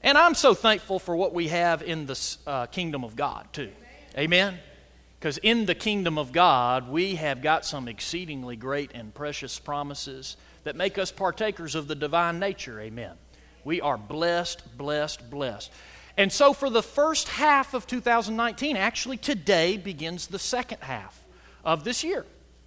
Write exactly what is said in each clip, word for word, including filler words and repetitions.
And I'm so thankful for what we have in the uh, kingdom of God, too. Amen? Because in the kingdom of God, we have got some exceedingly great and precious promises that make us partakers of the divine nature. Amen. We are blessed, blessed, blessed. And so for the first half of two thousand nineteen, actually today begins the second half of this year.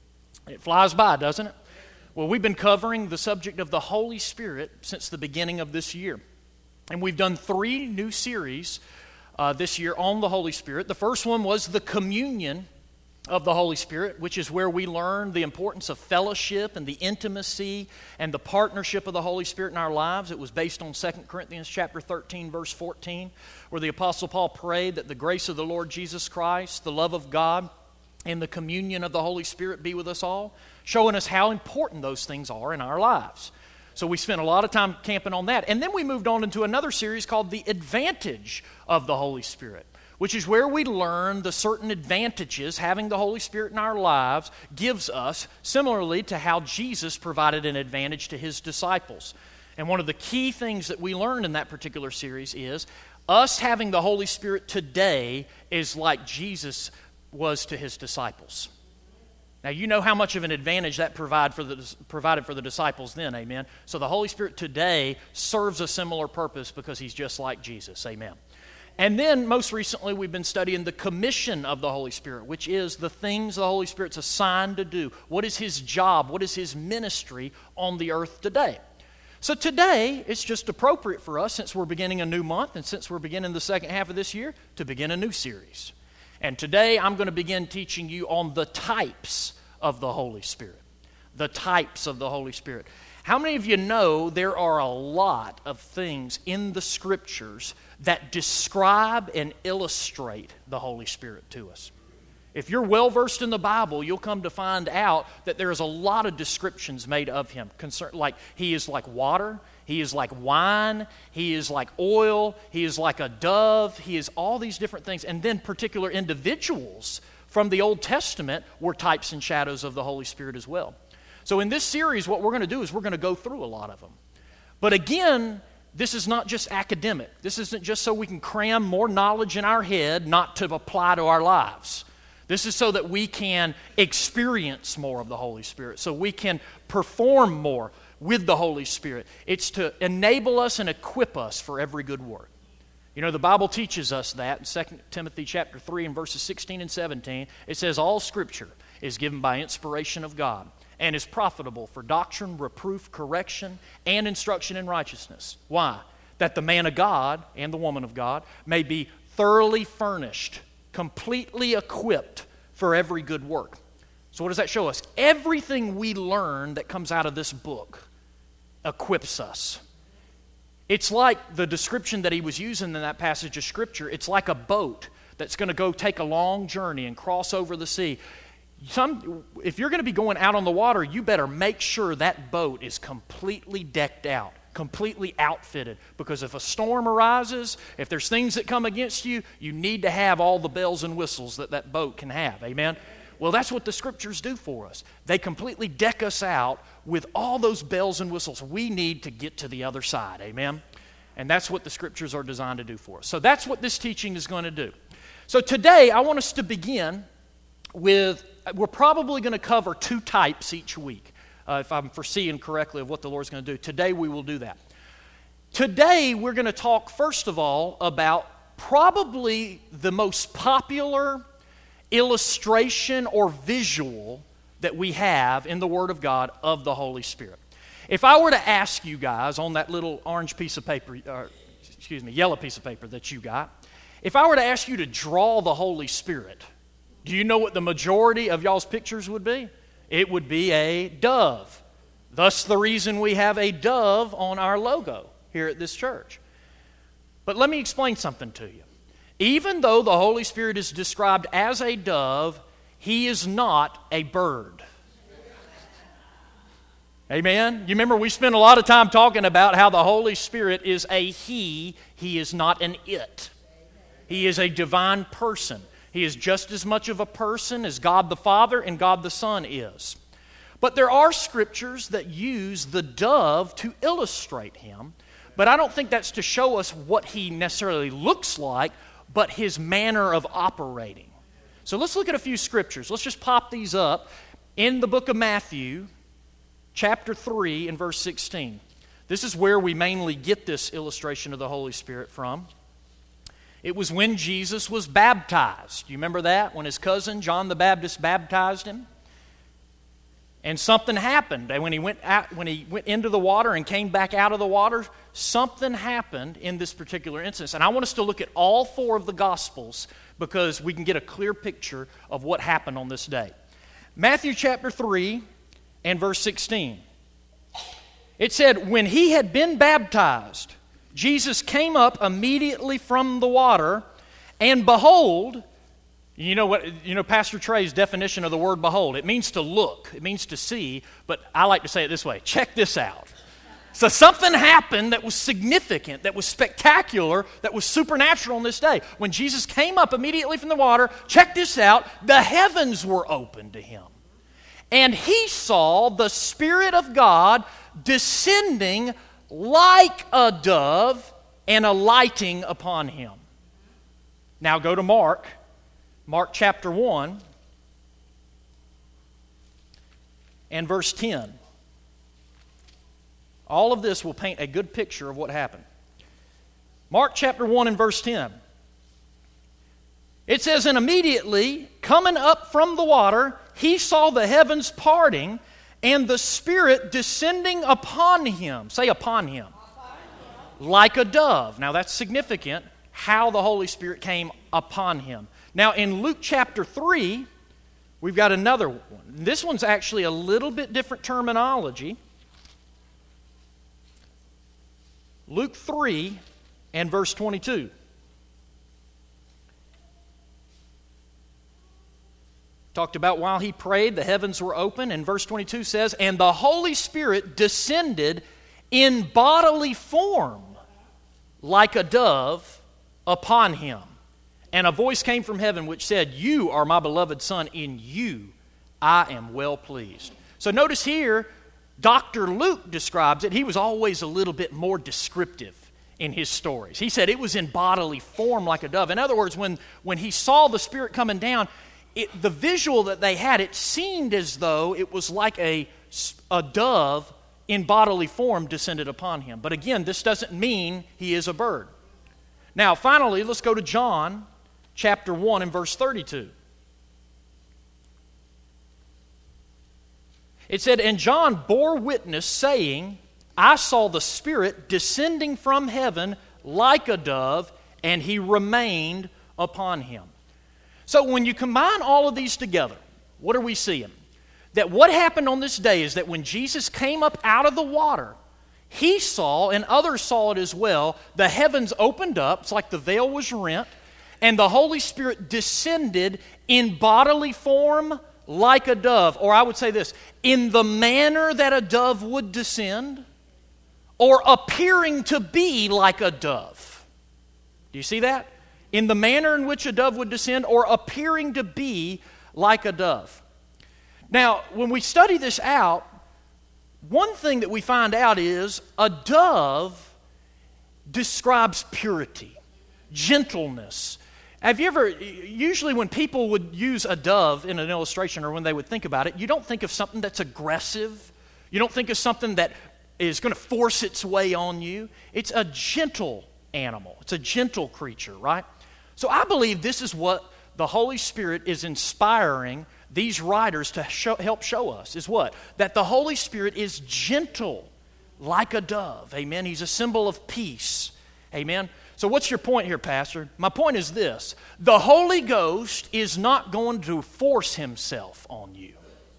It flies by, doesn't it? Well, we've been covering the subject of the Holy Spirit since the beginning of this year. And we've done three new series uh, this year on the Holy Spirit. The first one was the communion of the Holy Spirit, which is where we learn the importance of fellowship and the intimacy and the partnership of the Holy Spirit in our lives. It was based on Second Corinthians chapter thirteen, verse fourteen, where the Apostle Paul prayed that the grace of the Lord Jesus Christ, the love of God, and the communion of the Holy Spirit be with us all, showing us how important those things are in our lives. So we spent a lot of time camping on that. And then we moved on into another series called The Advantage of the Holy Spirit, which is where we learn the certain advantages having the Holy Spirit in our lives gives us, similarly to how Jesus provided an advantage to His disciples. And one of the key things that we learned in that particular series is us having the Holy Spirit today is like Jesus was to His disciples. Now, you know how much of an advantage that provide for the, provided for the disciples then, amen? So the Holy Spirit today serves a similar purpose because He's just like Jesus, amen? And then, most recently, we've been studying the commission of the Holy Spirit, which is the things the Holy Spirit's assigned to do. What is His job? What is His ministry on the earth today? So today, it's just appropriate for us, since we're beginning a new month and since we're beginning the second half of this year, to begin a new series. And today, I'm going to begin teaching you on the types of the Holy Spirit. The types of the Holy Spirit. How many of you know there are a lot of things in the Scriptures that describe and illustrate the Holy Spirit to us? If you're well-versed in the Bible, you'll come to find out that there is a lot of descriptions made of Him. Concern, like He is like water, He is like wine, He is like oil, He is like a dove, He is all these different things. And then particular individuals from the Old Testament were types and shadows of the Holy Spirit as well. So in this series, what we're going to do is we're going to go through a lot of them. But again, this is not just academic. This isn't just so we can cram more knowledge in our head not to apply to our lives. This is so that we can experience more of the Holy Spirit, so we can perform more with the Holy Spirit. It's to enable us and equip us for every good work. You know, the Bible teaches us that in Second Timothy chapter three and verses sixteen and seventeen. It says, all Scripture is given by inspiration of God and is profitable for doctrine, reproof, correction, and instruction in righteousness. Why? That the man of God and the woman of God may be thoroughly furnished, completely equipped for every good work. So what does that show us? Everything we learn that comes out of this book equips us. It's like the description that he was using in that passage of Scripture. It's like a boat that's going to go take a long journey and cross over the sea. Some, if you're going to be going out on the water, you better make sure that boat is completely decked out, completely outfitted. Because if a storm arises, if there's things that come against you, you need to have all the bells and whistles that that boat can have. Amen? Well, that's what the Scriptures do for us. They completely deck us out with all those bells and whistles we need to get to the other side. Amen? And that's what the Scriptures are designed to do for us. So that's what this teaching is going to do. So today, I want us to begin with, we're probably going to cover two types each week, uh, if I'm foreseeing correctly of what the Lord's going to do. Today, we will do that. Today, we're going to talk, first of all, about probably the most popular illustration or visual that we have in the Word of God of the Holy Spirit. If I were to ask you guys on that little orange piece of paper, or, excuse me, yellow piece of paper that you got, if I were to ask you to draw the Holy Spirit, do you know what the majority of y'all's pictures would be? It would be a dove. Thus the reason we have a dove on our logo here at this church. But let me explain something to you. Even though the Holy Spirit is described as a dove, He is not a bird. Amen? You remember we spent a lot of time talking about how the Holy Spirit is a He. He is not an it. He is a divine person. He is just as much of a person as God the Father and God the Son is. But there are scriptures that use the dove to illustrate Him. But I don't think that's to show us what he necessarily looks like, but his manner of operating. So let's look at a few scriptures. Let's just pop these up. In the book of Matthew, chapter three and verse sixteen. This is where we mainly get this illustration of the Holy Spirit from. It was when Jesus was baptized. You remember that? When his cousin John the Baptist baptized him? And something happened. And when he went out, when he went into the water and came back out of the water, something happened in this particular instance. And I want us to look at all four of the Gospels because we can get a clear picture of what happened on this day. Matthew chapter three and verse sixteen. It said, when he had been baptized, Jesus came up immediately from the water, and behold, you know what? You know Pastor Trey's definition of the word behold. It means to look. It means to see. But I like to say it this way. Check this out. So something happened that was significant, that was spectacular, that was supernatural on this day. When Jesus came up immediately from the water, check this out. The heavens were opened to him. And he saw the Spirit of God descending like a dove and alighting upon him. Now go to Mark. Mark chapter one and verse ten. All of this will paint a good picture of what happened. Mark chapter one and verse ten. It says, and immediately, coming up from the water, he saw the heavens parting and the Spirit descending upon him. Say upon him. Upon him. Like a dove. Now that's significant, how the Holy Spirit came upon him. Now, in Luke chapter three, we've got another one. This one's actually a little bit different terminology. Luke three and verse twenty-two. Talked about while he prayed, the heavens were open, and verse twenty-two says, and the Holy Spirit descended in bodily form like a dove upon him. And a voice came from heaven which said, you are my beloved Son, in you I am well pleased. So notice here, Doctor Luke describes it. He was always a little bit more descriptive in his stories. He said it was in bodily form like a dove. In other words, when, when he saw the Spirit coming down, it, the visual that they had, it seemed as though it was like a, a dove in bodily form descended upon him. But again, this doesn't mean he is a bird. Now, finally, let's go to John chapter one and verse thirty-two. It said, and John bore witness, saying, I saw the Spirit descending from heaven like a dove, and he remained upon him. So when you combine all of these together, what are we seeing? That what happened on this day is that when Jesus came up out of the water, he saw, and others saw it as well, the heavens opened up. It's like the veil was rent. And the Holy Spirit descended in bodily form like a dove. Or I would say this, in the manner that a dove would descend, or appearing to be like a dove. Do you see that? In the manner in which a dove would descend, or appearing to be like a dove. Now, when we study this out, one thing that we find out is a dove describes purity, gentleness. Have you ever, usually when people would use a dove in an illustration or when they would think about it, you don't think of something that's aggressive. You don't think of something that is going to force its way on you. It's a gentle animal. It's a gentle creature, right? So I believe this is what the Holy Spirit is inspiring these writers to show, help show us, is what? That the Holy Spirit is gentle like a dove. Amen? He's a symbol of peace. Amen? So what's your point here, Pastor? My point is this. The Holy Ghost is not going to force himself on you.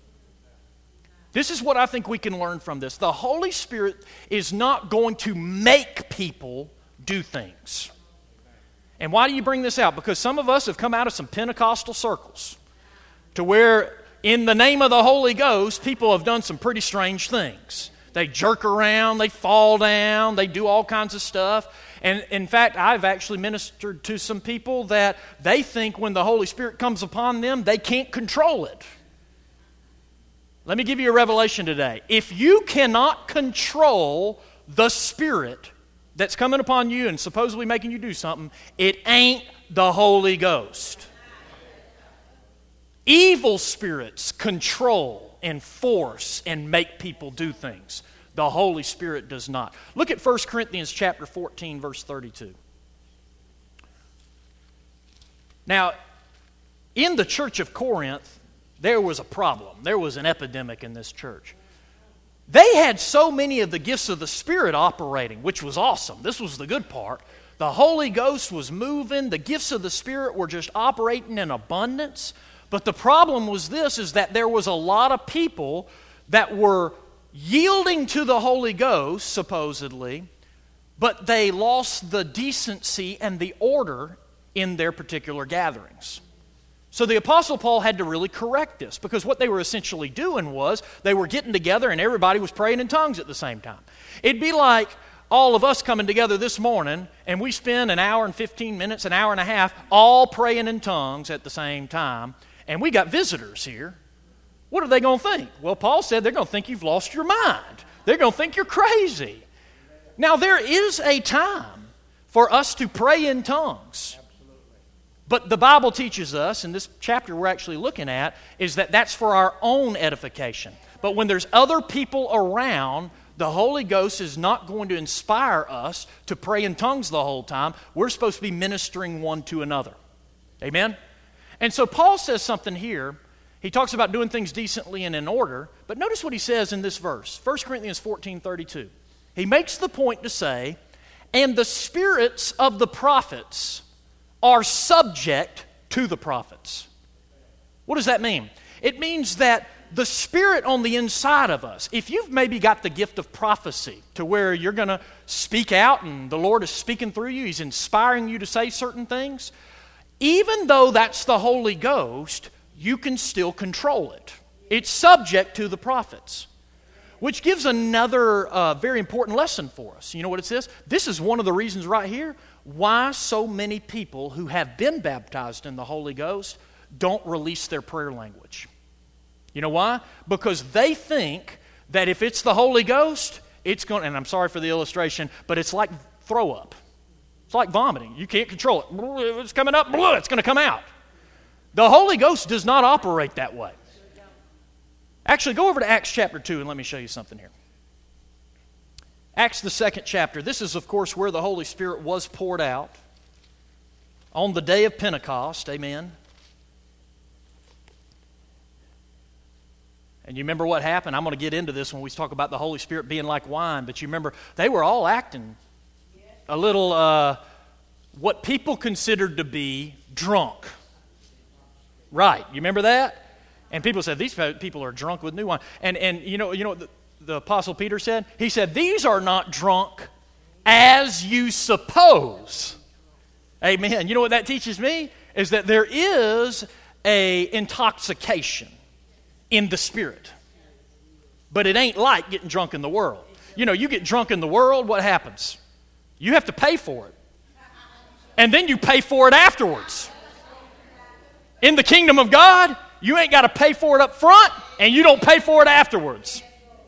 This is what I think we can learn from this. The Holy Spirit is not going to make people do things. And why do you bring this out? Because some of us have come out of some Pentecostal circles to where in the name of the Holy Ghost, people have done some pretty strange things. They jerk around, they fall down, they do all kinds of stuff. And in fact, I've actually ministered to some people that they think when the Holy Spirit comes upon them, they can't control it. Let me give you a revelation today. If you cannot control the Spirit, that's coming upon you and supposedly making you do something, it ain't the Holy Ghost. Evil spirits control and force and make people do things. The Holy Spirit does not. Look at First Corinthians chapter fourteen, verse thirty-two. Now, in the church of Corinth, there was a problem. There was an epidemic in this church. They had so many of the gifts of the Spirit operating, which was awesome. This was the good part. The Holy Ghost was moving. The gifts of the Spirit were just operating in abundance. But the problem was this, is that there was a lot of people that were yielding to the Holy Ghost, supposedly, but they lost the decency and the order in their particular gatherings. So the Apostle Paul had to really correct this, because what they were essentially doing was they were getting together and everybody was praying in tongues at the same time. It'd be like all of us coming together this morning and we spend an hour and fifteen minutes, an hour and a half, all praying in tongues at the same time, and we got visitors here. What are they going to think? Well, Paul said they're going to think you've lost your mind. They're going to think you're crazy. Now, there is a time for us to pray in tongues. But the Bible teaches us, and this chapter we're actually looking at, is that that's for our own edification. But when there's other people around, the Holy Ghost is not going to inspire us to pray in tongues the whole time. We're supposed to be ministering one to another. Amen? And so Paul says something here. He talks about doing things decently and in order. But notice what he says in this verse, First Corinthians fourteen thirty-two. He makes the point to say, and the spirits of the prophets are subject to the prophets. What does that mean? It means that the Spirit on the inside of us, if you've maybe got the gift of prophecy to where you're going to speak out and the Lord is speaking through you, He's inspiring you to say certain things, even though that's the Holy Ghost, you can still control it. It's subject to the prophets. Which gives another uh, very important lesson for us. You know what it says? This is one of the reasons right here why so many people who have been baptized in the Holy Ghost don't release their prayer language. You know why? Because they think that if it's the Holy Ghost, it's going, and I'm sorry for the illustration, but it's like throw up. It's like vomiting. You can't control it. It's coming up, it's going to come out. The Holy Ghost does not operate that way. Actually, go over to Acts chapter two and let me show you something here. Acts the second chapter. This is, of course, where the Holy Spirit was poured out on the day of Pentecost. Amen. And you remember what happened? I'm going to get into this when we talk about the Holy Spirit being like wine. But you remember, they were all acting a little, uh, what people considered to be drunk. Right. You remember that? And people said, these people are drunk with new wine. And and you know, you know what the, the Apostle Peter said? He said, these are not drunk as you suppose. Amen. You know what that teaches me? Is that there is a intoxication in the Spirit. But it ain't like getting drunk in the world. You know, you get drunk in the world, what happens? You have to pay for it. And then you pay for it afterwards. In the kingdom of God, you ain't got to pay for it up front, and you don't pay for it afterwards.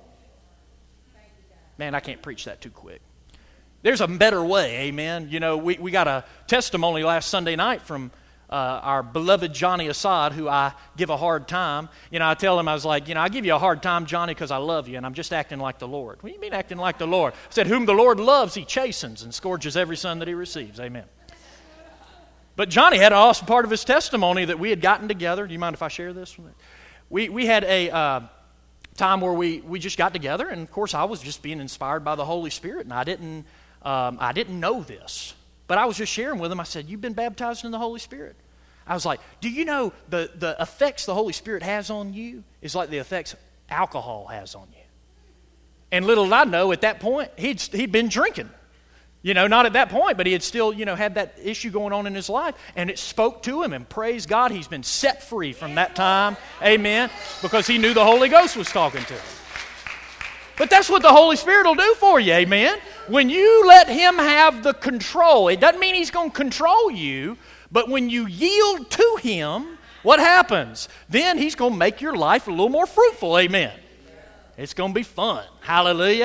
Man, I can't preach that too quick. There's a better way, amen. You know, we, we got a testimony last Sunday night from uh, our beloved Johnny Assad, who I give a hard time. You know, I tell him, I was like, you know, I give you a hard time, Johnny, because I love you, and I'm just acting like the Lord. What do you mean acting like the Lord? I said, whom the Lord loves, He chastens and scourges every son that He receives. Amen. But Johnny had an awesome part of his testimony that we had gotten together. Do you mind if I share this? We we had a uh, time where we, we just got together, and of course I was just being inspired by the Holy Spirit, and I didn't um, I didn't know this, but I was just sharing with him. I said, "You've been baptized in the Holy Spirit." I was like, "Do you know the the effects the Holy Spirit has on you is like the effects alcohol has on you?" And little did I know, at that point he'd he'd been drinking. You know, not at that point, but he had still, you know, had that issue going on in his life. And it spoke to him, and praise God, he's been set free from that time. Amen. Because he knew the Holy Ghost was talking to him. But that's what the Holy Spirit will do for you. Amen. When you let Him have the control, it doesn't mean He's going to control you, but when you yield to Him, what happens? Then He's going to make your life a little more fruitful. Amen. It's going to be fun. Hallelujah.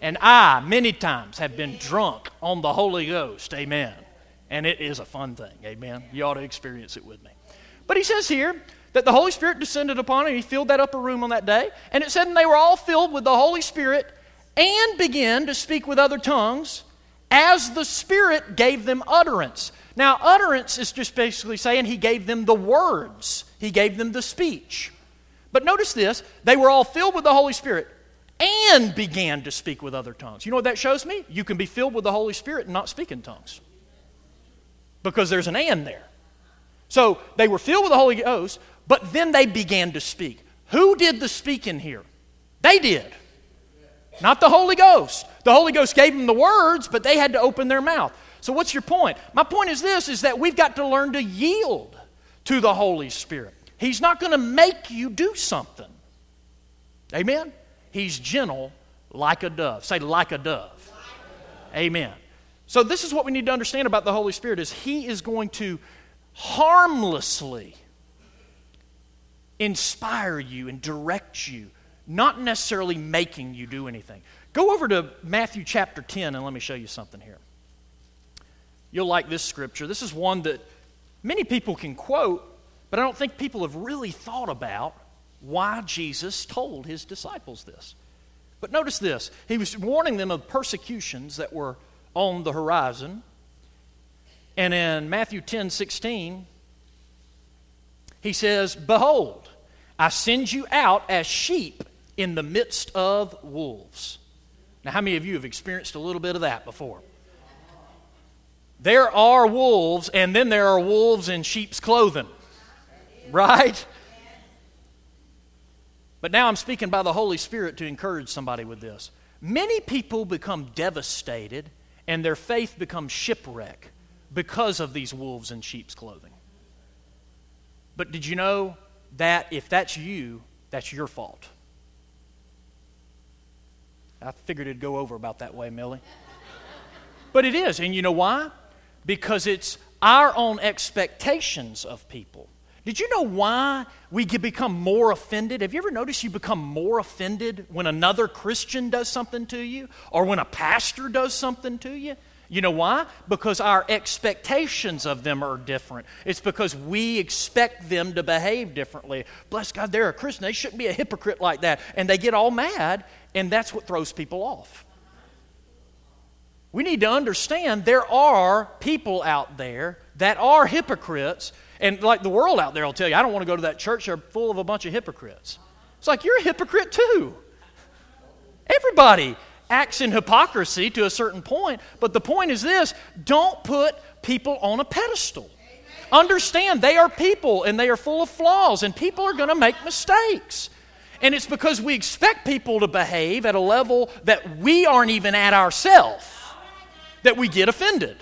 And I, many times, have been drunk on the Holy Ghost. Amen. And it is a fun thing. Amen. You ought to experience it with me. But he says here that the Holy Spirit descended upon him. He filled that upper room on that day. And it said, and they were all filled with the Holy Spirit and began to speak with other tongues as the Spirit gave them utterance. Now, utterance is just basically saying he gave them the words. He gave them the speech. But notice this. They were all filled with the Holy Spirit and began to speak with other tongues. You know what that shows me? You can be filled with the Holy Spirit and not speak in tongues. Because there's an and there. So they were filled with the Holy Ghost, but then they began to speak. Who did the speaking here? They did. Not the Holy Ghost. The Holy Ghost gave them the words, but they had to open their mouth. So what's your point? My point is this, is that we've got to learn to yield to the Holy Spirit. He's not going to make you do something. Amen? He's gentle like a dove. Say, like a dove. Like a dove. Amen. So this is what we need to understand about the Holy Spirit, is He is going to harmlessly inspire you and direct you, not necessarily making you do anything. Go over to Matthew chapter ten and let me show you something here. You'll like this scripture. This is one that many people can quote, but I don't think people have really thought about why Jesus told His disciples this. But notice this. He was warning them of persecutions that were on the horizon. And in Matthew ten sixteen, He says, behold, I send you out as sheep in the midst of wolves. Now, how many of you have experienced a little bit of that before? There are wolves, and then there are wolves in sheep's clothing. Right? But now I'm speaking by the Holy Spirit to encourage somebody with this. Many people become devastated, and their faith becomes shipwreck because of these wolves in sheep's clothing. But did you know that if that's you, that's your fault? I figured it'd go over about that way, Millie. But it is, and you know why? Because it's our own expectations of people. Did you know why we get become more offended? Have you ever noticed you become more offended when another Christian does something to you or when a pastor does something to you? You know why? Because our expectations of them are different. It's because we expect them to behave differently. Bless God, they're a Christian. They shouldn't be a hypocrite like that. And they get all mad, and that's what throws people off. We need to understand there are people out there that are hypocrites. And like the world out there will tell you, I don't want to go to that church. They're full of a bunch of hypocrites. It's like, you're a hypocrite too. Everybody acts in hypocrisy to a certain point. But the point is this, don't put people on a pedestal. Understand they are people and they are full of flaws and people are going to make mistakes. And it's because we expect people to behave at a level that we aren't even at ourselves that we get offended.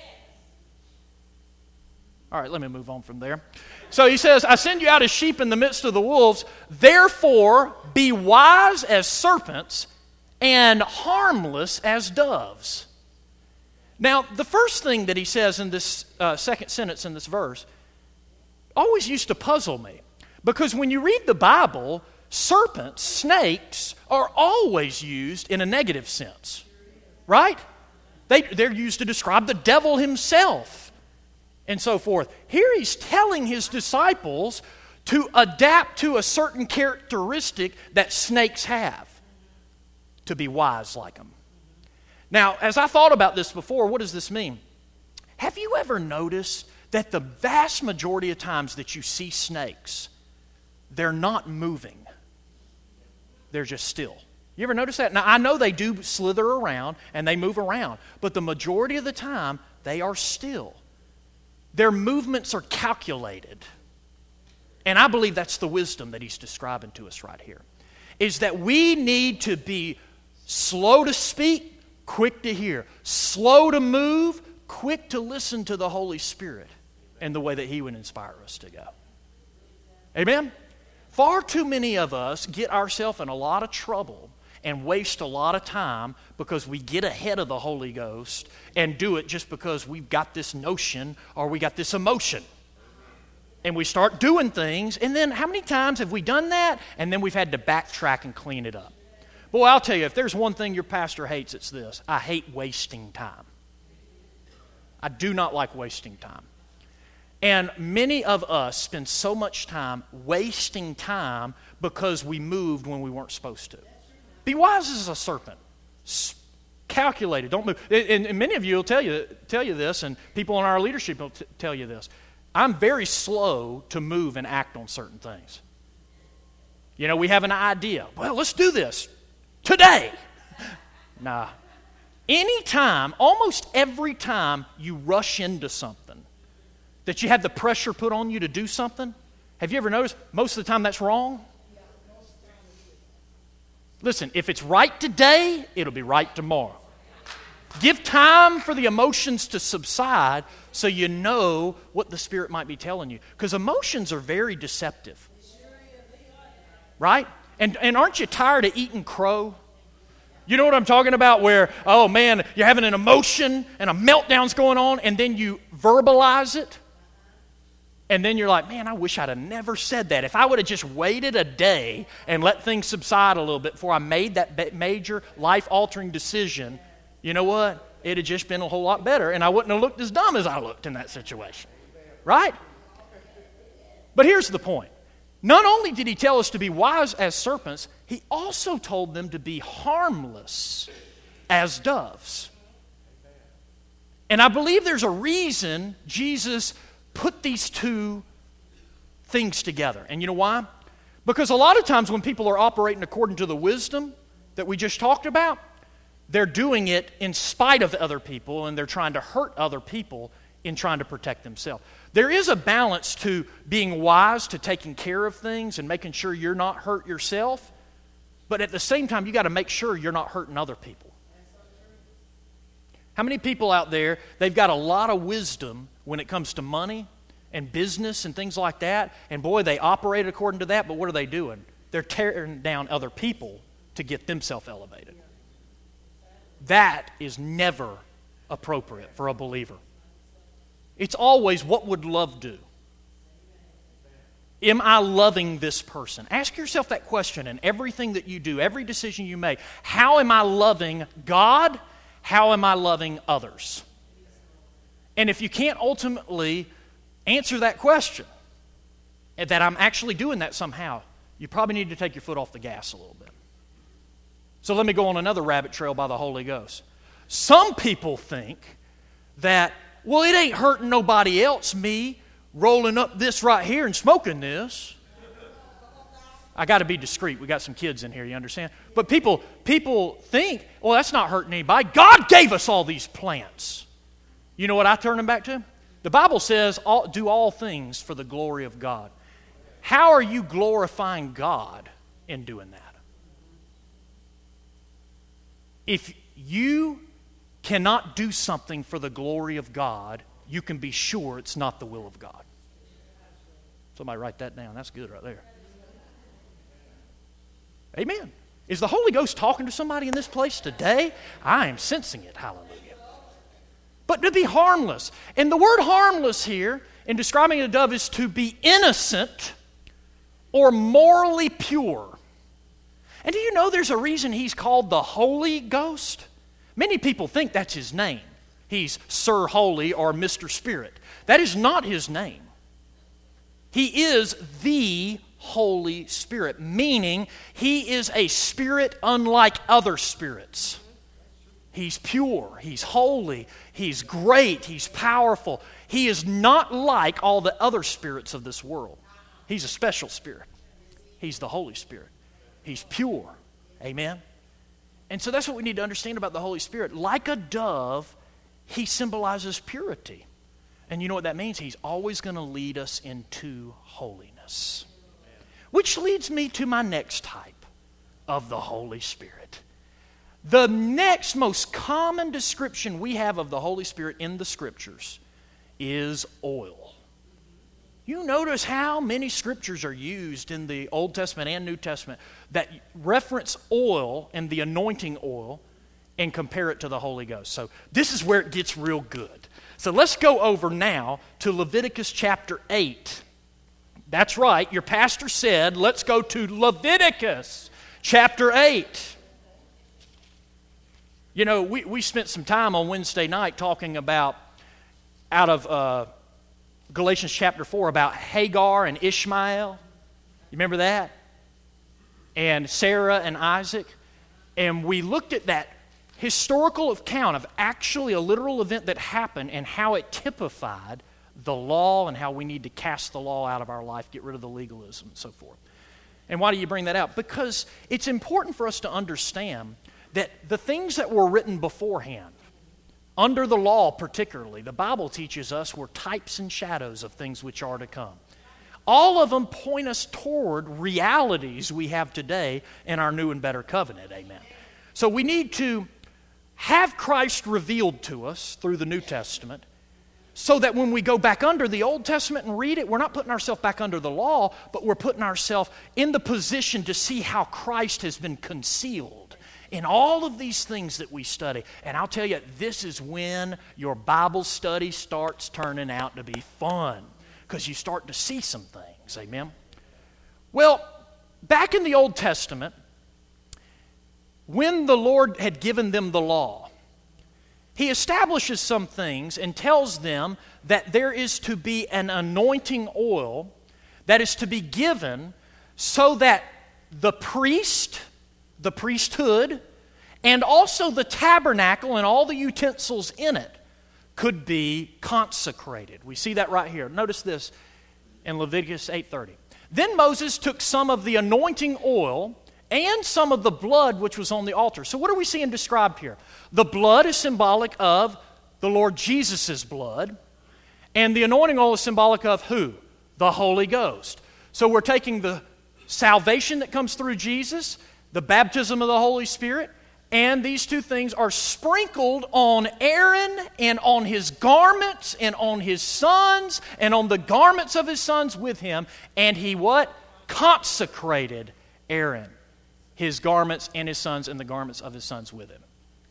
All right, let me move on from there. So he says, I send you out as sheep in the midst of the wolves. Therefore, be wise as serpents and harmless as doves. Now, the first thing that he says in this uh, second sentence in this verse always used to puzzle me. Because when you read the Bible, serpents, snakes, are always used in a negative sense. Right? They, they're used to describe the devil himself and so forth. Here he's telling his disciples to adapt to a certain characteristic that snakes have, to be wise like them. Now, as I thought about this before, what does this mean? Have you ever noticed that the vast majority of times that you see snakes, they're not moving. They're just still. You ever notice that? Now, I know they do slither around and they move around, but the majority of the time, they are still. Their movements are calculated. And I believe that's the wisdom that he's describing to us right here, is that we need to be slow to speak, quick to hear, slow to move, quick to listen to the Holy Spirit and the way that He would inspire us to go. Amen? Far too many of us get ourselves in a lot of trouble and waste a lot of time because we get ahead of the Holy Ghost and do it just because we've got this notion or we got this emotion. And we start doing things, and then how many times have we done that and then we've had to backtrack and clean it up? Boy, I'll tell you, if there's one thing your pastor hates, it's this. I hate wasting time. I do not like wasting time. And many of us spend so much time wasting time because we moved when we weren't supposed to. Be wise as a serpent. Calculated. Don't move. And, and many of you will tell you, tell you this, and people in our leadership will t- tell you this. I'm very slow to move and act on certain things. You know, we have an idea. Well, let's do this today. Nah. Anytime, almost every time you rush into something, that you have the pressure put on you to do something, have you ever noticed most of the time that's wrong? Listen, if it's right today, it'll be right tomorrow. Give time for the emotions to subside so you know what the Spirit might be telling you. Because emotions are very deceptive. Right? And, and aren't you tired of eating crow? You know what I'm talking about? Where, oh man, you're having an emotion and a meltdown's going on, and then you verbalize it. And then you're like, man, I wish I'd have never said that. If I would have just waited a day and let things subside a little bit before I made that major life-altering decision, you know what? It'd have just been a whole lot better, and I wouldn't have looked as dumb as I looked in that situation. Right? But here's the point. Not only did he tell us to be wise as serpents, he also told them to be harmless as doves. And I believe there's a reason Jesus put these two things together. And you know why? Because a lot of times when people are operating according to the wisdom that we just talked about, they're doing it in spite of other people, and they're trying to hurt other people in trying to protect themselves. There is a balance to being wise, to taking care of things and making sure you're not hurt yourself, but at the same time, you got to make sure you're not hurting other people. How many people out there, they've got a lot of wisdom when it comes to money and business and things like that, and boy, they operate according to that, but what are they doing? They're tearing down other people to get themselves elevated. That is never appropriate for a believer. It's always, what would love do? Am I loving this person? Ask yourself that question in everything that you do, every decision you make. How am I loving God? How am I loving others? And if you can't ultimately answer that question, and that I'm actually doing that somehow, you probably need to take your foot off the gas a little bit. So let me go on another rabbit trail by the Holy Ghost. Some people think that, well, it ain't hurting nobody else, me rolling up this right here and smoking this. I got to be discreet. We got some kids in here, you understand? But people, people think, well, that's not hurting anybody. God gave us all these plants. You know what I turn them back to? The Bible says, all, do all things for the glory of God. How are you glorifying God in doing that? If you cannot do something for the glory of God, you can be sure it's not the will of God. Somebody write that down. That's good right there. Amen. Is the Holy Ghost talking to somebody in this place today? I am sensing it. Hallelujah. But to be harmless. And the word harmless here, in describing a dove, is to be innocent or morally pure. And do you know there's a reason he's called the Holy Ghost? Many people think that's his name. He's Sir Holy or Mister Spirit. That is not his name. He is the Holy Spirit, meaning he is a spirit unlike other spirits. He's pure, he's holy, he's great, he's powerful. He is not like all the other spirits of this world. He's a special spirit. He's the Holy Spirit. He's pure. Amen? And so that's what we need to understand about the Holy Spirit. Like a dove, he symbolizes purity. And you know what that means? He's always going to lead us into holiness. Which leads me to my next type of the Holy Spirit. The next most common description we have of the Holy Spirit in the Scriptures is oil. You notice how many scriptures are used in the Old Testament and New Testament that reference oil and the anointing oil and compare it to the Holy Ghost. So this is where it gets real good. So let's go over now to Leviticus chapter eight. That's right, your pastor said, let's go to Leviticus chapter eight. You know, we, we spent some time on Wednesday night talking about, out of uh, Galatians chapter four, about Hagar and Ishmael. You remember that? And Sarah and Isaac. And we looked at that historical account of actually a literal event that happened and how it typified the law and how we need to cast the law out of our life, get rid of the legalism and so forth. And why do you bring that out? Because it's important for us to understand that the things that were written beforehand, under the law particularly, the Bible teaches us were types and shadows of things which are to come. All of them point us toward realities we have today in our new and better covenant, amen. So we need to have Christ revealed to us through the New Testament so that when we go back under the Old Testament and read it, we're not putting ourselves back under the law, but we're putting ourselves in the position to see how Christ has been concealed in all of these things that we study. And I'll tell you, this is when your Bible study starts turning out to be fun, because you start to see some things, amen? Well, back in the Old Testament, when the Lord had given them the law, He establishes some things and tells them that there is to be an anointing oil that is to be given so that the priest, the priesthood, and also the tabernacle and all the utensils in it could be consecrated. We see that right here. Notice this in Leviticus eight thirty. Then Moses took some of the anointing oil and some of the blood which was on the altar. So what are we seeing described here? The blood is symbolic of the Lord Jesus' blood, and the anointing oil is symbolic of who? The Holy Ghost. So we're taking the salvation that comes through Jesus, the baptism of the Holy Spirit, and these two things are sprinkled on Aaron and on his garments and on his sons and on the garments of his sons with him. And he what? Consecrated Aaron, his garments and his sons and the garments of his sons with him.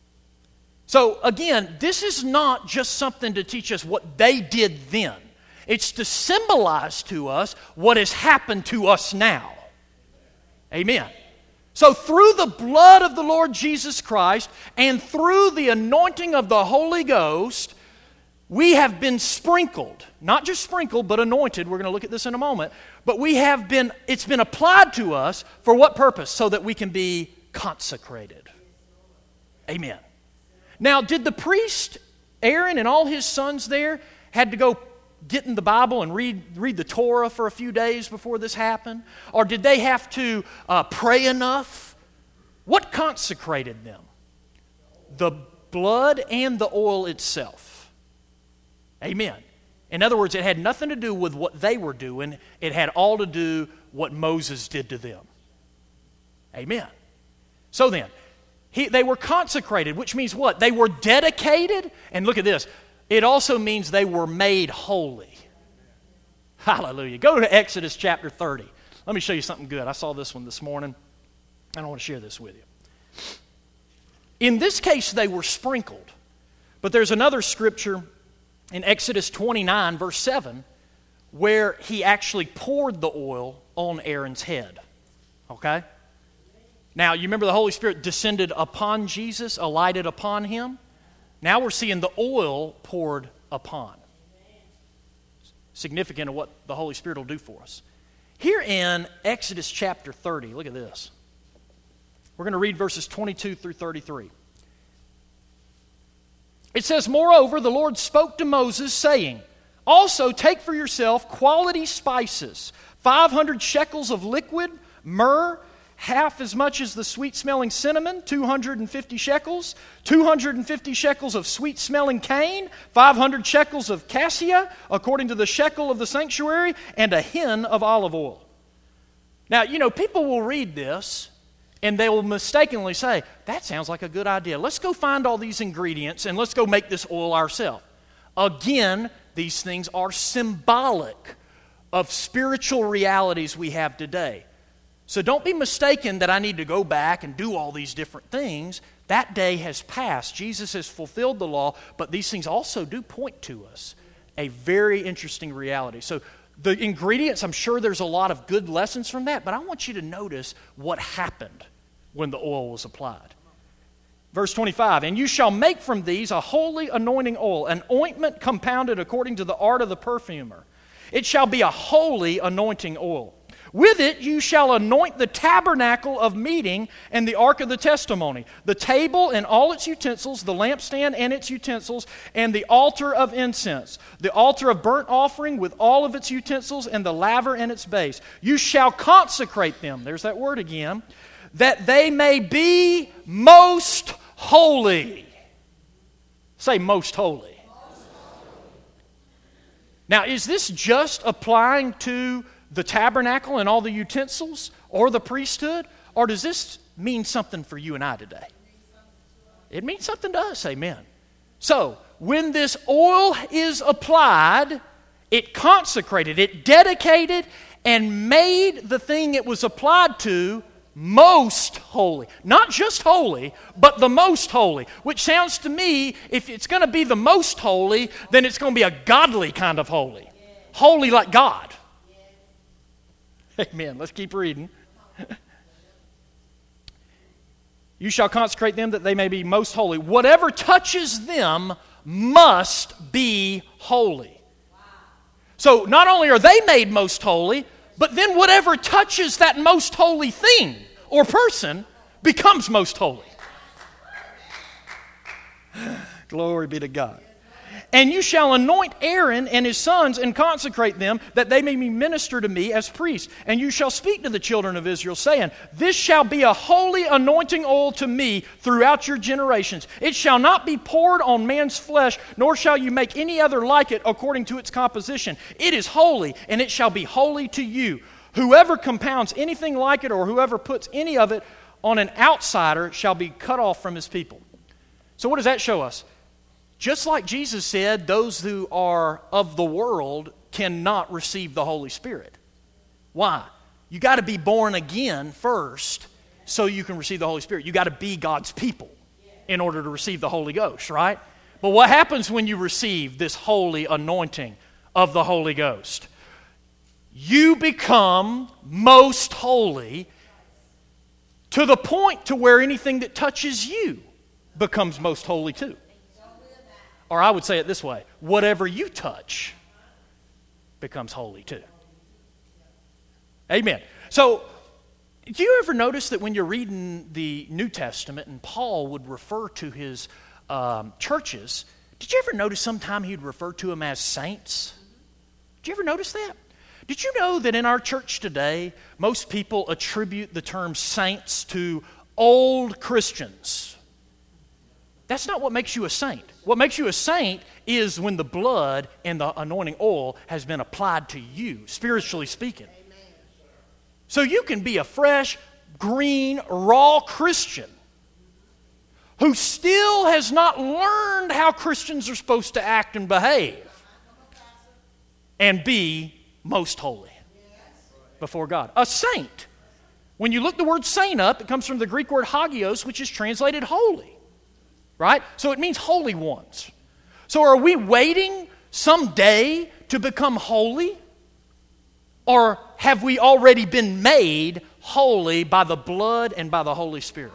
So again, this is not just something to teach us what they did then. It's to symbolize to us what has happened to us now. Amen. So through the blood of the Lord Jesus Christ and through the anointing of the Holy Ghost, we have been sprinkled. Not just sprinkled, but anointed. We're going to look at this in a moment. But we have been, it's been applied to us for what purpose? So that we can be consecrated. Amen. Now, did the priest, Aaron and all his sons there, had to go get in the Bible and read, read the Torah for a few days before this happened? Or did they have to uh, pray enough? What consecrated them? The blood and the oil itself. Amen. In other words, it had nothing to do with what they were doing. It had all to do what Moses did to them. Amen. So then, he, they were consecrated, which means what? They were dedicated. And look at this. It also means they were made holy. Hallelujah. Go to Exodus chapter thirty. Let me show you something good. I saw this one this morning. I don't want to share this with you. In this case, they were sprinkled. But there's another scripture in Exodus twenty-nine, verse seven, where he actually poured the oil on Aaron's head. Okay? Now, you remember the Holy Spirit descended upon Jesus, alighted upon him? Now we're seeing the oil poured upon. Significant of what the Holy Spirit will do for us. Here in Exodus chapter thirty, look at this. We're going to read verses twenty-two through thirty-three. It says, "Moreover, the Lord spoke to Moses, saying, Also take for yourself quality spices, five hundred shekels of liquid, myrrh, half as much as the sweet-smelling cinnamon, two hundred fifty shekels, two hundred fifty shekels of sweet-smelling cane, five hundred shekels of cassia, according to the shekel of the sanctuary, and a hin of olive oil." Now, you know, people will read this, and they will mistakenly say, that sounds like a good idea. Let's go find all these ingredients, and let's go make this oil ourselves. Again, these things are symbolic of spiritual realities we have today. So don't be mistaken that I need to go back and do all these different things. That day has passed. Jesus has fulfilled the law, but these things also do point to us a very interesting reality. So the ingredients, I'm sure there's a lot of good lessons from that, but I want you to notice what happened when the oil was applied. Verse twenty-five, and you shall make from these a holy anointing oil, an ointment compounded according to the art of the perfumer. It shall be a holy anointing oil. With it you shall anoint the tabernacle of meeting and the ark of the testimony, the table and all its utensils, the lampstand and its utensils, and the altar of incense, the altar of burnt offering with all of its utensils, and the laver and its base. You shall consecrate them, there's that word again, that they may be most holy. Say most holy. Now, is this just applying to the tabernacle and all the utensils or the priesthood? Or does this mean something for you and I today? It means something to us, amen. So, when this oil is applied, it consecrated, it dedicated, and made the thing it was applied to most holy. Not just holy, but the most holy. Which sounds to me, if it's going to be the most holy, then it's going to be a godly kind of holy. Holy like God. Amen. Let's keep reading. You shall consecrate them that they may be most holy. Whatever touches them must be holy. So not only are they made most holy, but then whatever touches that most holy thing or person becomes most holy. Glory be to God. And you shall anoint Aaron and his sons and consecrate them, that they may minister to me as priests. And you shall speak to the children of Israel, saying, this shall be a holy anointing oil to me throughout your generations. It shall not be poured on man's flesh, nor shall you make any other like it according to its composition. It is holy, and it shall be holy to you. Whoever compounds anything like it, or whoever puts any of it on an outsider, shall be cut off from his people. So what does that show us? Just like Jesus said, those who are of the world cannot receive the Holy Spirit. Why? You got to be born again first so you can receive the Holy Spirit. You got to be God's people in order to receive the Holy Ghost, right? But what happens when you receive this holy anointing of the Holy Ghost? You become most holy to the point to where anything that touches you becomes most holy too. Or I would say it this way, whatever you touch becomes holy too. Amen. So, do you ever notice that when you're reading the New Testament and Paul would refer to his um, churches, did you ever notice sometime he'd refer to them as saints? Did you ever notice that? Did you know that in our church today, most people attribute the term saints to old Christians? That's not what makes you a saint. What makes you a saint is when the blood and the anointing oil has been applied to you, spiritually speaking. Amen. So you can be a fresh, green, raw Christian who still has not learned how Christians are supposed to act and behave and be most holy before God. A saint. When you look the word saint up, it comes from the Greek word hagios, which is translated holy. Right? So it means holy ones. So are we waiting someday to become holy? Or have we already been made holy by the blood and by the Holy Spirit?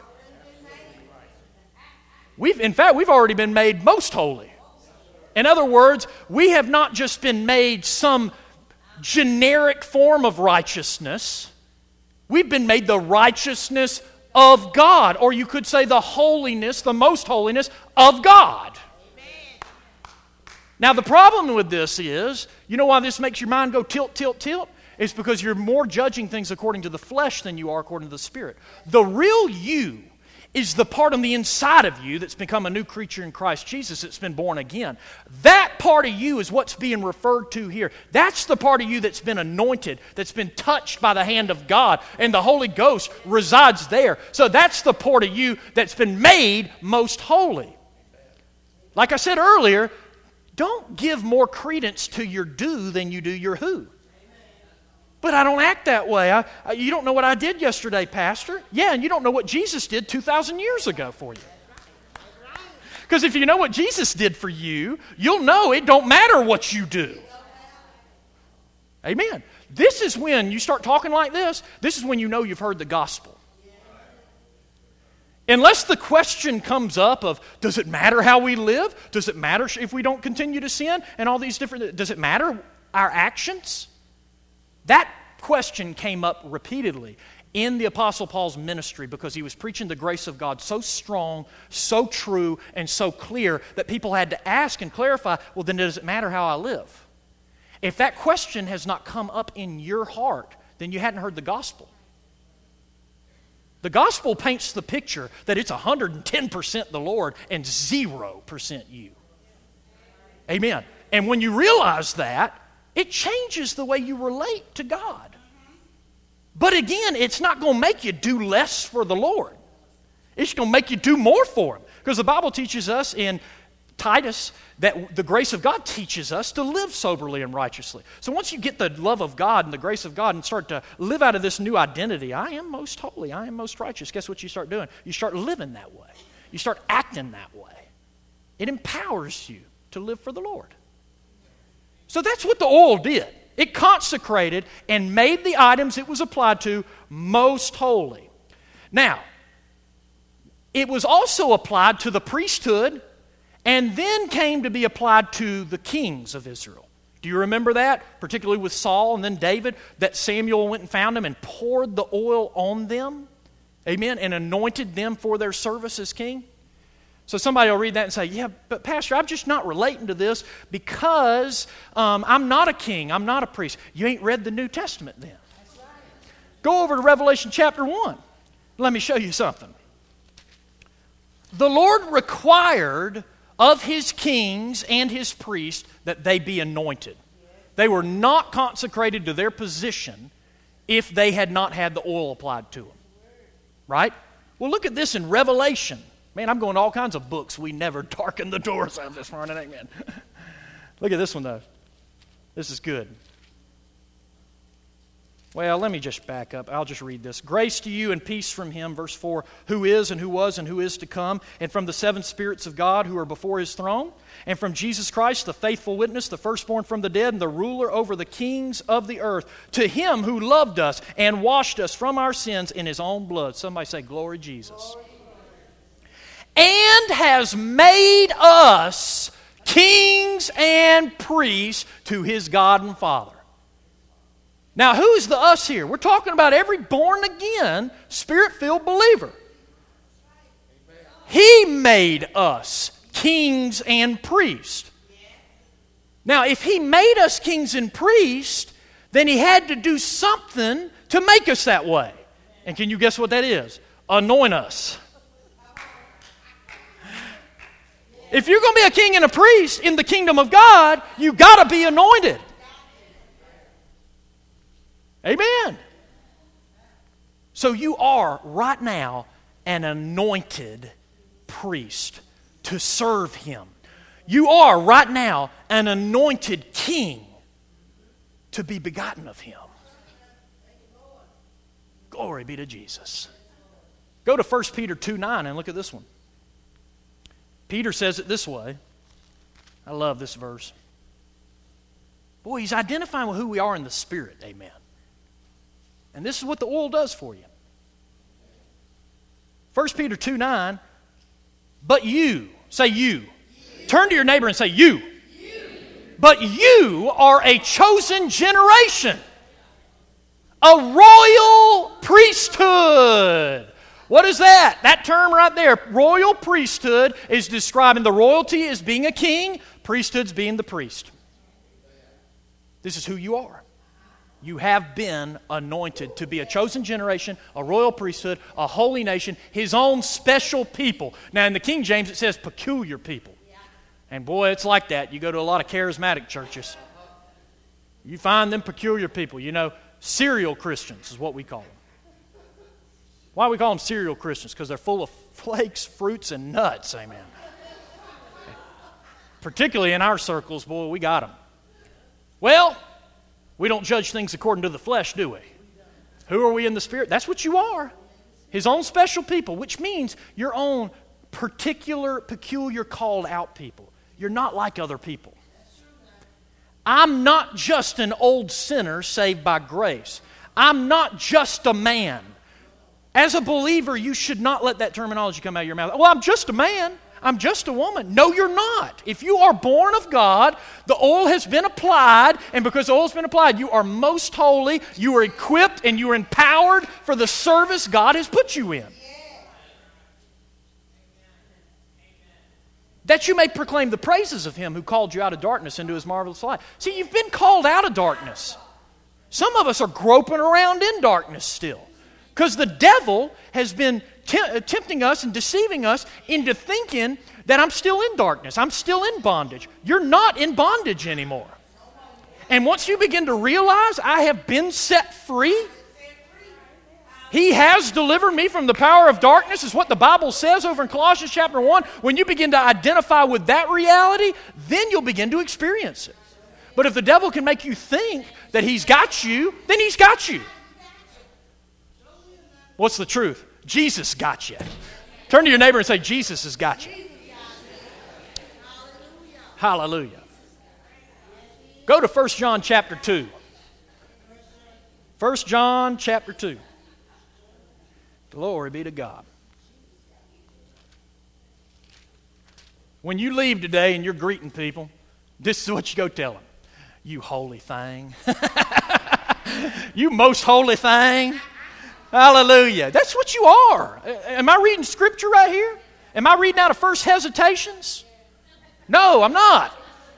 We've, in fact, we've already been made most holy. In other words, we have not just been made some generic form of righteousness. We've been made the righteousness of God, or you could say the holiness, the most holiness of God. Amen. Now the problem with this is, you know why this makes your mind go tilt, tilt, tilt? It's because you're more judging things according to the flesh than you are according to the Spirit. The real you is the part on the inside of you that's become a new creature in Christ Jesus, that's been born again. That part of you is what's being referred to here. That's the part of you that's been anointed, that's been touched by the hand of God, and the Holy Ghost resides there. So that's the part of you that's been made most holy. Like I said earlier, don't give more credence to your do than you do your who. But I don't act that way. I, I, you don't know what I did yesterday, Pastor. Yeah, and you don't know what Jesus did two thousand years ago for you. Because if you know what Jesus did for you, you'll know it don't matter what you do. Amen. This is when you start talking like this, this is when you know you've heard the gospel. Unless the question comes up of, does it matter how we live? Does it matter if we don't continue to sin? And all these different, does it matter our actions? That question came up repeatedly in the Apostle Paul's ministry because he was preaching the grace of God so strong, so true, and so clear that people had to ask and clarify, well, then does it matter how I live? If that question has not come up in your heart, then you hadn't heard the gospel. The gospel paints the picture that it's one hundred ten percent the Lord and zero percent you. Amen. And when you realize that, it changes the way you relate to God. But again, it's not going to make you do less for the Lord. It's going to make you do more for Him. Because the Bible teaches us in Titus that the grace of God teaches us to live soberly and righteously. So once you get the love of God and the grace of God and start to live out of this new identity, I am most holy, I am most righteous, guess what you start doing? You start living that way. You start acting that way. It empowers you to live for the Lord. So that's what the oil did. It consecrated and made the items it was applied to most holy. Now, it was also applied to the priesthood and then came to be applied to the kings of Israel. Do you remember that? Particularly with Saul and then David, that Samuel went and found them and poured the oil on them, amen, and anointed them for their service as king. So somebody will read that and say, yeah, but Pastor, I'm just not relating to this because um, I'm not a king, I'm not a priest. You ain't read the New Testament then. Right. Go over to Revelation chapter one. Let me show you something. The Lord required of His kings and His priests that they be anointed. They were not consecrated to their position if they had not had the oil applied to them. Right? Well, look at this in Revelation. Man, I'm going to all kinds of books we never darkened the doors of this morning. Amen. Look at this one, though. This is good. Well, let me just back up. I'll just read this. Grace to you and peace from Him, verse four, who is and who was and who is to come, and from the seven spirits of God who are before His throne, and from Jesus Christ, the faithful witness, the firstborn from the dead, and the ruler over the kings of the earth, to Him who loved us and washed us from our sins in His own blood. Somebody say, glory Jesus. Glory. And has made us kings and priests to His God and Father. Now, who's the us here? We're talking about every born-again, Spirit-filled believer. He made us kings and priests. Now, if He made us kings and priests, then He had to do something to make us that way. And can you guess what that is? Anoint us. If you're going to be a king and a priest in the kingdom of God, you got to be anointed. Amen. So you are right now an anointed priest to serve Him. You are right now an anointed king to be begotten of Him. Glory be to Jesus. Go to First Peter two nine and look at this one. Peter says it this way. I love this verse. Boy, he's identifying with who we are in the Spirit. Amen. And this is what the oil does for you. First Peter two nine, but you, say you. you. Turn to your neighbor and say you. you. But you are a chosen generation, a royal priesthood. What is that? That term right there, royal priesthood, is describing the royalty as being a king, priesthoods being the priest. This is who you are. You have been anointed to be a chosen generation, a royal priesthood, a holy nation, His own special people. Now in the King James it says peculiar people. And boy, it's like that. You go to a lot of charismatic churches. You find them peculiar people. You know, serial Christians is what we call them. Why do we call them serial Christians? Because they're full of flakes, fruits, and nuts. Amen. Okay. Particularly in our circles, boy, we got them. Well, we don't judge things according to the flesh, do we? Who are we in the Spirit? That's what you are. His own special people, which means your own particular, peculiar, called out people. You're not like other people. I'm not just an old sinner saved by grace. I'm not just a man. As a believer, you should not let that terminology come out of your mouth. Well, I'm just a man. I'm just a woman. No, you're not. If you are born of God, the oil has been applied, and because the oil has been applied, you are most holy, you are equipped, and you are empowered for the service God has put you in. That you may proclaim the praises of Him who called you out of darkness into His marvelous light. See, you've been called out of darkness. Some of us are groping around in darkness still. Because the devil has been te- tempting us and deceiving us into thinking that I'm still in darkness. I'm still in bondage. You're not in bondage anymore. And once you begin to realize I have been set free, He has delivered me from the power of darkness, is what the Bible says over in Colossians chapter one. When you begin to identify with that reality, then you'll begin to experience it. But if the devil can make you think that he's got you, then he's got you. What's the truth? Jesus got you. Turn to your neighbor and say, Jesus has got you. Hallelujah. Go to First John chapter two. First John chapter two. Glory be to God. When you leave today and you're greeting people, this is what you go tell them. You holy thing. You most holy thing. Hallelujah. That's what you are. Am I reading scripture right here? Am I reading out of First Hesitations? No, I'm not.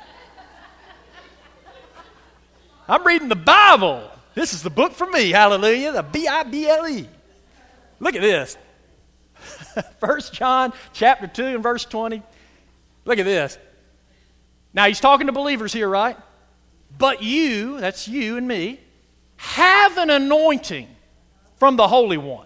I'm reading the Bible. This is the book for me. Hallelujah. The B I B L E. Look at this. First John chapter two and verse twenty. Look at this. Now he's talking to believers here, right? But you, that's you and me, have an anointing from the Holy One.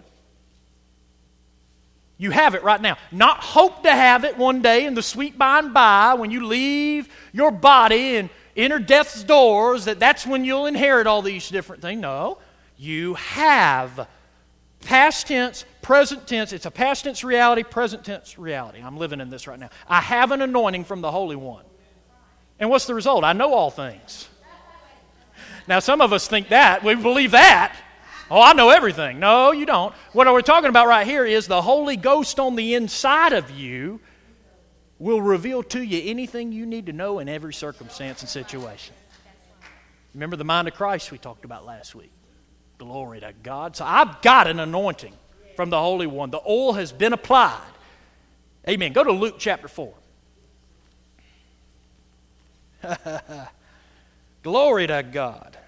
You have it right now. Not hope to have it one day in the sweet by and by when you leave your body and enter death's doors, that that's when you'll inherit all these different things. No, you have. Past tense, present tense. It's a past tense reality, present tense reality. I'm living in this right now. I have an anointing from the Holy One. And what's the result? I know all things. Now, some of us think that. We believe that. Oh, I know everything. No, you don't. What we're talking about right here is the Holy Ghost on the inside of you will reveal to you anything you need to know in every circumstance and situation. Remember the mind of Christ we talked about last week. Glory to God. So I've got an anointing from the Holy One. The oil has been applied. Amen. Go to Luke chapter four. Glory to God.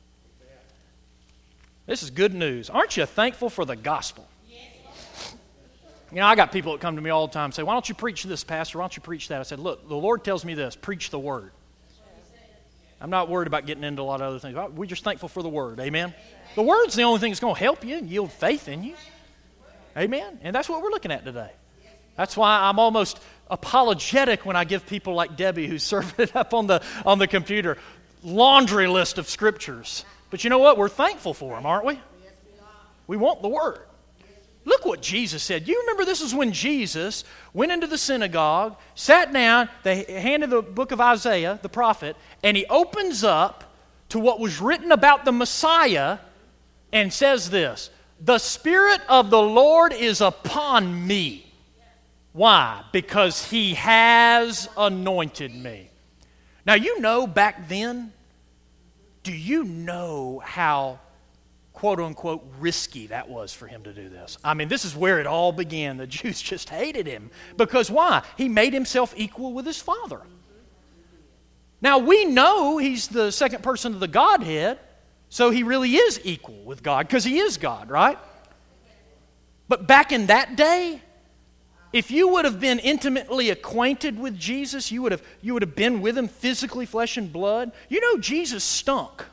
This is good news. Aren't you thankful for the gospel? You know, I got people that come to me all the time and say, why don't you preach this, Pastor? Why don't you preach that? I said, look, the Lord tells me this. Preach the word. I'm not worried about getting into a lot of other things. We're just thankful for the word. Amen? The word's the only thing that's going to help you and yield faith in you. Amen? And that's what we're looking at today. That's why I'm almost apologetic when I give people like Debbie, who's serving it up on the, on the computer, laundry list of scriptures. But you know what? We're thankful for them, aren't we? We want the word. Look what Jesus said. You remember this is when Jesus went into the synagogue, sat down, they handed the book of Isaiah, the prophet, and he opens up to what was written about the Messiah and says this, the Spirit of the Lord is upon me. Why? Because He has anointed me. Now you know back then, do you know how quote-unquote risky that was for Him to do this? I mean, this is where it all began. The Jews just hated Him. Because why? He made Himself equal with His Father. Now, we know He's the second person of the Godhead, so He really is equal with God, because He is God, right? But back in that day, if you would have been intimately acquainted with Jesus, you would have, you would have been with Him physically, flesh and blood. You know Jesus stunk.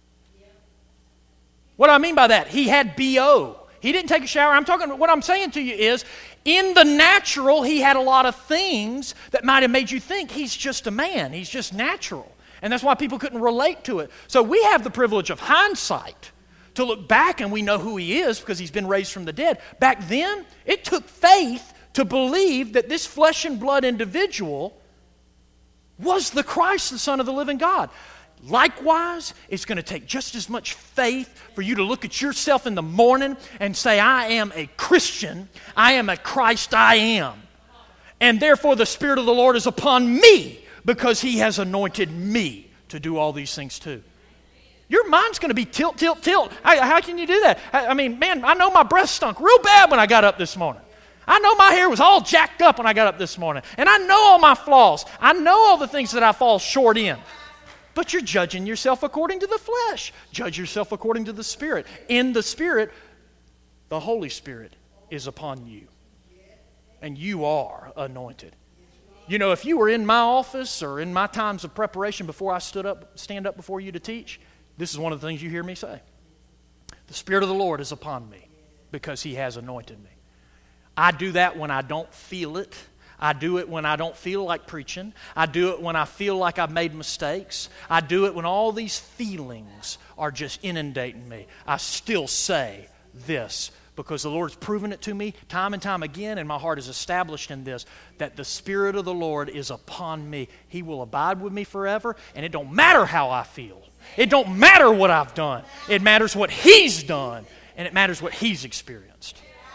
What do I mean by that? He had B O. He didn't take a shower. I'm talking, what I'm saying to you is, in the natural, He had a lot of things that might have made you think He's just a man. He's just natural. And that's why people couldn't relate to it. So we have the privilege of hindsight to look back and we know who He is because He's been raised from the dead. Back then, it took faith to believe that this flesh and blood individual was the Christ, the Son of the living God. Likewise, it's going to take just as much faith for you to look at yourself in the morning and say, I am a Christian. I am a Christ I am. And therefore the Spirit of the Lord is upon me because He has anointed me to do all these things too. Your mind's going to be tilt, tilt, tilt. How, how can you do that? I, I mean, man, I know my breath stunk real bad when I got up this morning. I know my hair was all jacked up when I got up this morning. And I know all my flaws. I know all the things that I fall short in. But you're judging yourself according to the flesh. Judge yourself according to the Spirit. In the Spirit, the Holy Spirit is upon you. And you are anointed. You know, if you were in my office or in my times of preparation before I stood up, stand up before you to teach, this is one of the things you hear me say. The Spirit of the Lord is upon me because He has anointed me. I do that when I don't feel it. I do it when I don't feel like preaching. I do it when I feel like I've made mistakes. I do it when all these feelings are just inundating me. I still say this because the Lord's proven it to me time and time again, and my heart is established in this, that the Spirit of the Lord is upon me. He will abide with me forever, and it don't matter how I feel. It don't matter what I've done. It matters what He's done, and it matters what He's experienced.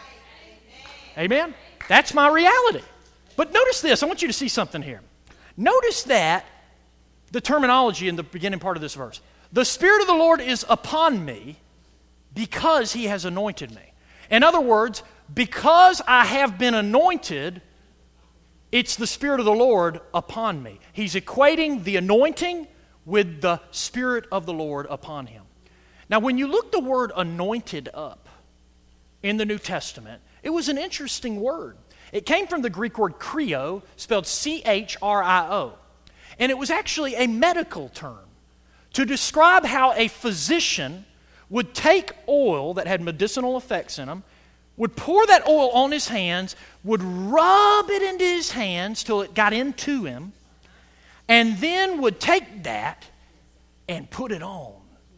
Amen? That's my reality. But notice this. I want you to see something here. Notice that the terminology in the beginning part of this verse. The Spirit of the Lord is upon me because He has anointed me. In other words, because I have been anointed, it's the Spirit of the Lord upon me. He's equating the anointing with the Spirit of the Lord upon Him. Now, when you look the word anointed up in the New Testament, it was an interesting word. It came from the Greek word chrio, spelled C H R I O. And it was actually a medical term to describe how a physician would take oil that had medicinal effects in them, would pour that oil on his hands, would rub it into his hands till it got into him, and then would take that and put it on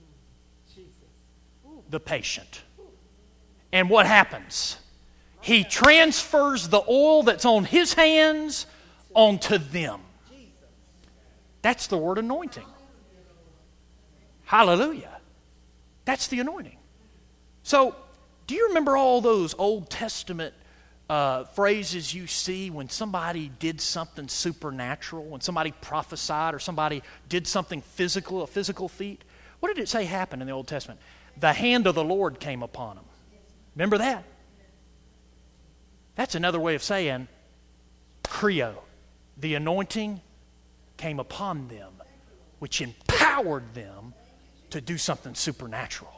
the patient. And what happens? He transfers the oil that's on his hands onto them. That's the word anointing. Hallelujah. That's the anointing. So, do you remember all those Old Testament uh, phrases you see when somebody did something supernatural, when somebody prophesied or somebody did something physical, a physical feat? What did it say happened in the Old Testament? The hand of the Lord came upon them. Remember that? That's another way of saying chrio. The anointing came upon them, which empowered them to do something supernatural.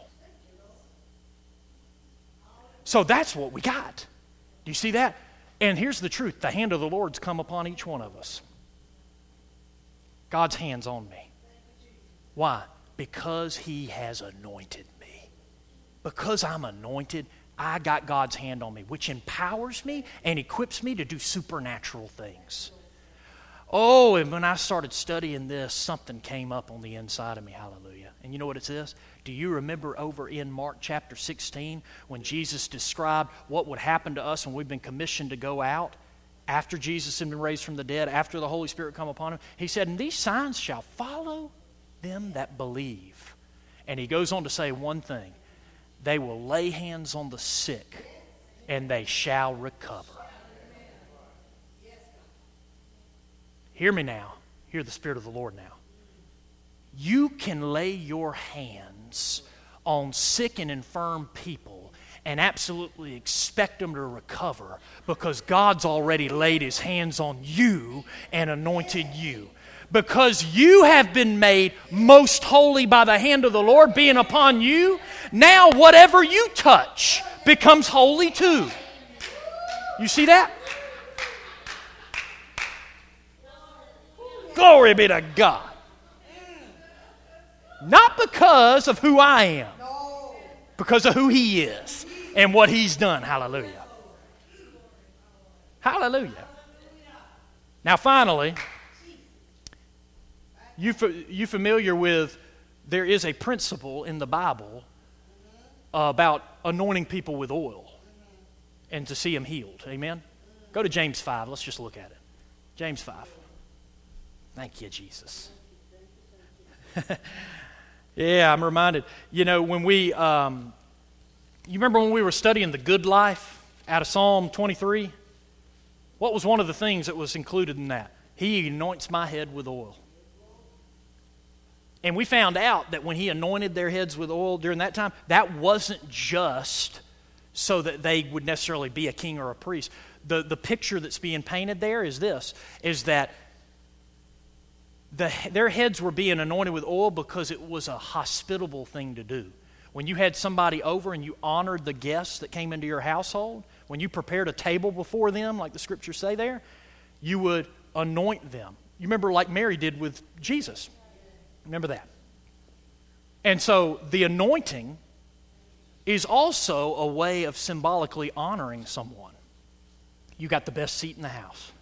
So that's what we got. Do you see that? And here's the truth. The hand of the Lord's come upon each one of us. God's hand's on me. Why? Because He has anointed me. Because I'm anointed, I got God's hand on me, which empowers me and equips me to do supernatural things. Oh, and when I started studying this, something came up on the inside of me. Hallelujah. And you know what it's this? Do you remember over in Mark chapter sixteen when Jesus described what would happen to us when we've been commissioned to go out after Jesus had been raised from the dead, after the Holy Spirit come upon Him? He said, and these signs shall follow them that believe. And He goes on to say one thing. They will lay hands on the sick and they shall recover. Hear me now. Hear the Spirit of the Lord now. You can lay your hands on sick and infirm people and absolutely expect them to recover because God's already laid His hands on you and anointed you. Because you have been made most holy by the hand of the Lord being upon you, now whatever you touch becomes holy too. You see that? Glory be to God. Not because of who I am, because of who He is and what He's done. Hallelujah. Hallelujah. Now finally, you, you familiar with, there is a principle in the Bible about anointing people with oil and to see them healed. Amen? Go to James five. Let's just look at it. James five. Thank you, Jesus. Yeah, I'm reminded. You know, when we, um, you remember when we were studying the good life out of Psalm twenty-three? What was one of the things that was included in that? He anoints my head with oil. And we found out that when he anointed their heads with oil during that time, that wasn't just so that they would necessarily be a king or a priest. The, the picture that's being painted there is this, is that the, their heads were being anointed with oil because it was a hospitable thing to do. When you had somebody over and you honored the guests that came into your household, when you prepared a table before them, like the scriptures say there, you would anoint them. You remember like Mary did with Jesus. Remember that. And so the anointing is also a way of symbolically honoring someone. You got the best seat in the house.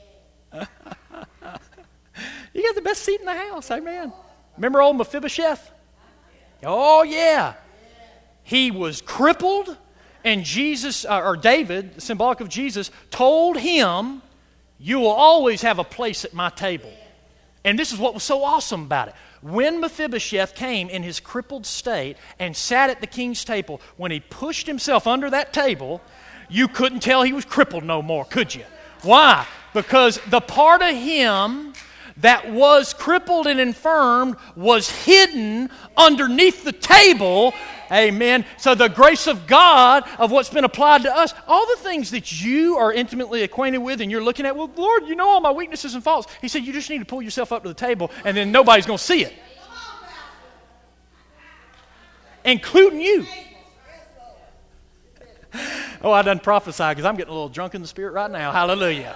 You got the best seat in the house, amen. Remember old Mephibosheth? Oh, yeah. He was crippled, and Jesus, uh, or David, symbolic of Jesus, told him, you will always have a place at my table. And this is what was so awesome about it. When Mephibosheth came in his crippled state and sat at the king's table, when he pushed himself under that table, you couldn't tell he was crippled no more, could you? Why? Because the part of him that was crippled and infirmed was hidden underneath the table. Amen. So the grace of God of what's been applied to us, all the things that you are intimately acquainted with and you're looking at, well, Lord, you know all my weaknesses and faults. He said, you just need to pull yourself up to the table and then nobody's going to see it. Including you. Oh, I done prophesied because I'm getting a little drunk in the spirit right now. Hallelujah.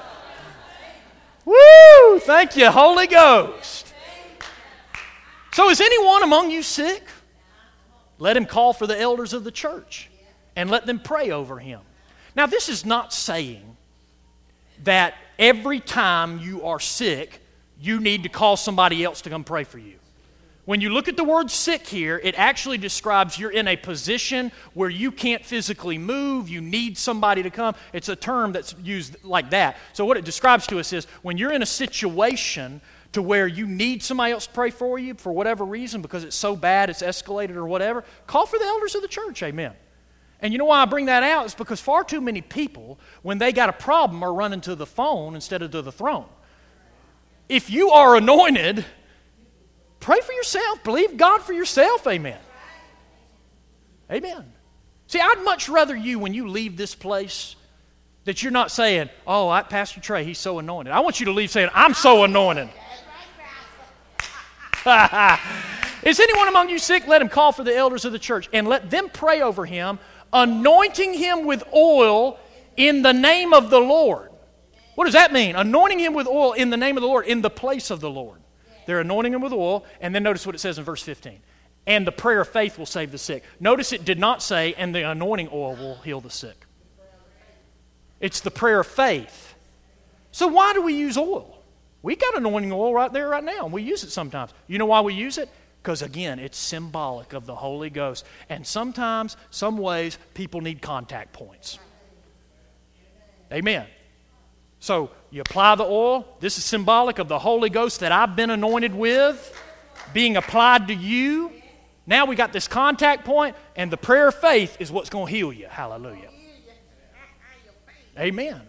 Woo! Thank you, Holy Ghost. So is anyone among you sick? Let him call for the elders of the church and let them pray over him. Now, this is not saying that every time you are sick, you need to call somebody else to come pray for you. When you look at the word sick here, it actually describes you're in a position where you can't physically move, you need somebody to come. It's a term that's used like that. So what it describes to us is when you're in a situation to where you need somebody else to pray for you for whatever reason, because it's so bad, it's escalated or whatever, call for the elders of the church, amen. And you know why I bring that out? It's because far too many people, when they got a problem, are running to the phone instead of to the throne. If you are anointed, pray for yourself. Believe God for yourself. Amen. Amen. See, I'd much rather you, when you leave this place, that you're not saying, oh, I, Pastor Trey, he's so anointed. I want you to leave saying, I'm so anointed. Is anyone among you sick? Let him call for the elders of the church and let them pray over him, anointing him with oil in the name of the Lord. What does that mean? Anointing him with oil in the name of the Lord, in the place of the Lord. They're anointing him with oil, and then notice what it says in verse fifteen. And the prayer of faith will save the sick. Notice it did not say, and the anointing oil will heal the sick. It's the prayer of faith. So why do we use oil? We got anointing oil right there right now, and we use it sometimes. You know why we use it? Because, again, it's symbolic of the Holy Ghost. And sometimes, some ways, people need contact points. Amen. So you apply the oil. This is symbolic of the Holy Ghost that I've been anointed with, being applied to you. Now we got this contact point, and the prayer of faith is what's going to heal you. Hallelujah. Amen.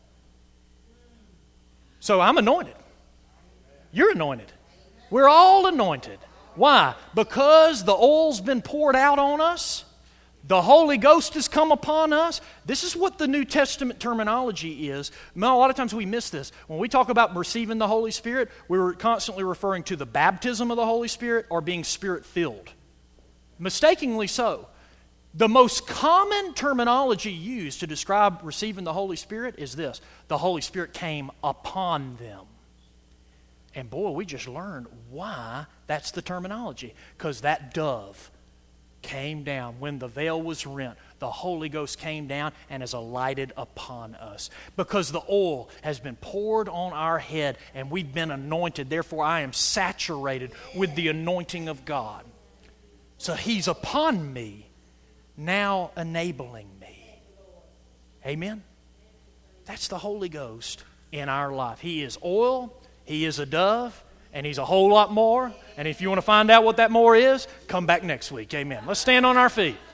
So I'm anointed. You're anointed. We're all anointed. Why? Because the oil's been poured out on us. The Holy Ghost has come upon us. This is what the New Testament terminology is. Now, a lot of times we miss this. When we talk about receiving the Holy Spirit, we're constantly referring to the baptism of the Holy Spirit or being Spirit-filled. Mistakenly so. The most common terminology used to describe receiving the Holy Spirit is this. The Holy Spirit came upon them. And boy, we just learned why that's the terminology. Because that dove came down. When the veil was rent, the Holy Ghost came down and has alighted upon us. Because the oil has been poured on our head and we've been anointed. Therefore, I am saturated with the anointing of God. So He's upon me, now enabling me. Amen? That's the Holy Ghost in our life. He is oil. He is a dove. And He's a whole lot more. And if you want to find out what that more is, come back next week. Amen. Let's stand on our feet.